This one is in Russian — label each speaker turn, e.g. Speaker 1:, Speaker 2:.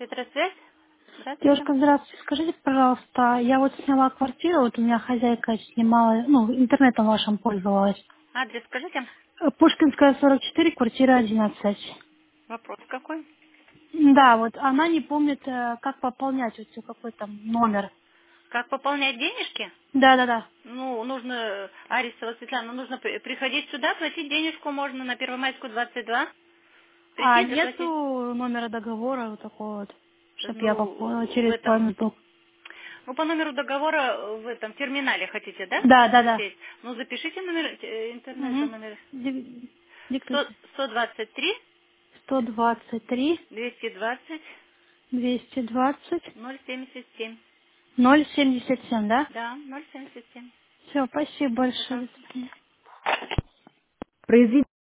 Speaker 1: Петросвязь? Здравствуйте.
Speaker 2: Девушка, здравствуйте. Скажите, пожалуйста, я вот сняла квартиру, вот у меня хозяйка снимала, ну, интернетом вашим пользовалась.
Speaker 1: Адрес скажите.
Speaker 2: Пушкинская, 44, квартира 11.
Speaker 1: Вопрос какой?
Speaker 2: Да, вот она не помнит, как пополнять, вот всё, какой там номер.
Speaker 1: Как пополнять денежки?
Speaker 2: Да-да-да.
Speaker 1: Ну, нужно, Арисова Светлана, нужно приходить сюда, платить денежку можно на Первомайскую 22.
Speaker 2: А
Speaker 1: Прийти, заплатить.
Speaker 2: нету номера договора вот такого вот, чтобы я пополнила
Speaker 1: Ну, в
Speaker 2: через
Speaker 1: этом,
Speaker 2: памятбук?
Speaker 1: ну, по номеру договора в этом терминале хотите, да?
Speaker 2: Да-да-да.
Speaker 1: Смотреть. Ну, запишите номер интернета,
Speaker 2: Угу.
Speaker 1: номер
Speaker 2: Диктуйте.
Speaker 1: 123
Speaker 2: 123
Speaker 1: 220
Speaker 2: 220
Speaker 1: 077.
Speaker 2: 077, да?
Speaker 1: Да, 077.
Speaker 2: Все, спасибо большое. До
Speaker 1: Пожалуйста.
Speaker 2: свидания.